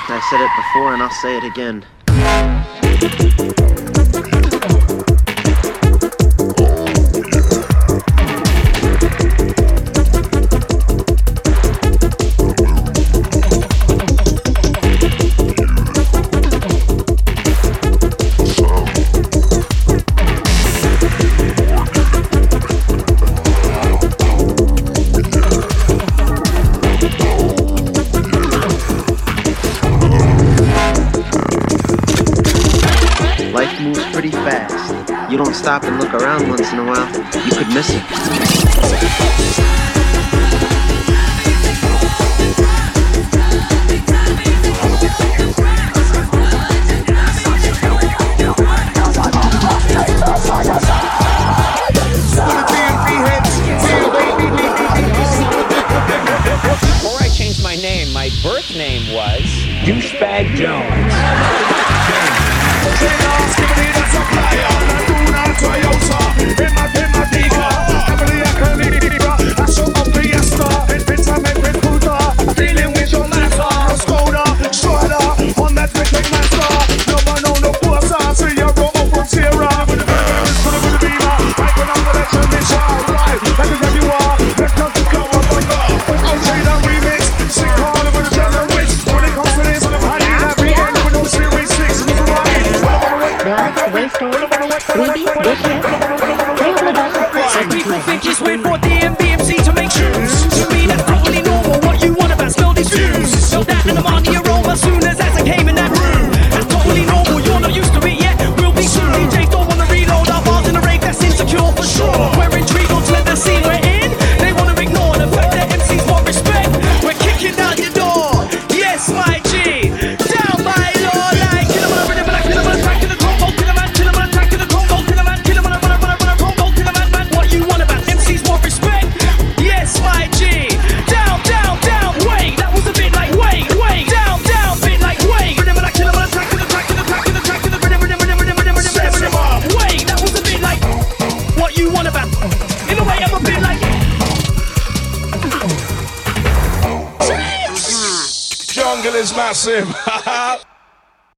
I said it before and I'll say it again. Life moves pretty fast. You don't stop and look around once in a while, you could miss it. Before I changed my name, my birth name was Douchebag Jones. Some people think it's weird for DMVMC to make shoes. To me that's totally normal. What you want about smell these views? Smell that and I'm on the aroma soon as I came in that room. That's totally normal, you're not used to it yet. We'll be soon. DJs don't wanna reload our bars in a rave that's insecure for sure. We're intrigued to let the scene we're in. They wanna ignore the fact that MCs want respect. We're kicking down your door. Yes, my G. Down my law like kill 'em on a rhythm and I kill 'em on a track to the combo. Kill 'em and kill 'em on a track to the combo. Kill 'em and kill 'em on a combo. Kill 'em and what you want about MCs want respect. Yes, my G. Down, down, down. Wait, that was a bit like wait, wait. Down, down, bit like wait. Rhythm and I kill 'em on a track to the track to the track to the track to the rhythm. Wait, that was a bit like what you want about. In a way, I'm a bit like. Jungle is massive.